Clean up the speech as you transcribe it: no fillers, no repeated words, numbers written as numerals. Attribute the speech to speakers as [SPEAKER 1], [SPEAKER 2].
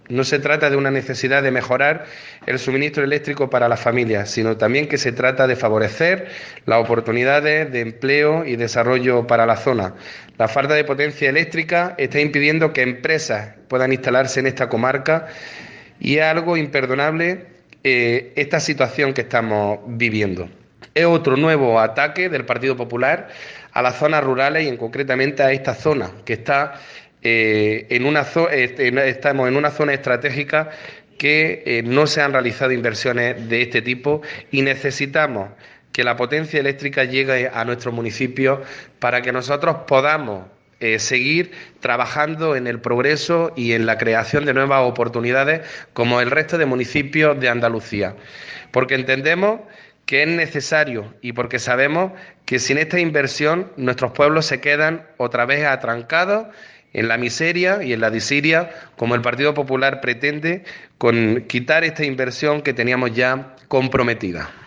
[SPEAKER 1] No se trata de una necesidad de mejorar el suministro eléctrico para las familias, sino también que se trata de favorecer las oportunidades de empleo y desarrollo para la zona. La falta de potencia eléctrica está impidiendo que empresas puedan instalarse en esta comarca y es algo imperdonable esta situación que estamos viviendo. Es otro nuevo ataque del Partido Popular a las zonas rurales y concretamente a esta zona, que está estamos en una zona estratégica que no se han realizado inversiones de este tipo y necesitamos que la potencia eléctrica llegue a nuestros municipios para que nosotros podamos seguir trabajando en el progreso y en la creación de nuevas oportunidades como el resto de municipios de Andalucía. Porque entendemos que es necesario y porque sabemos que sin esta inversión nuestros pueblos se quedan otra vez atrancados en la miseria y en la desidia, como el Partido Popular pretende, con quitar esta inversión que teníamos ya comprometida.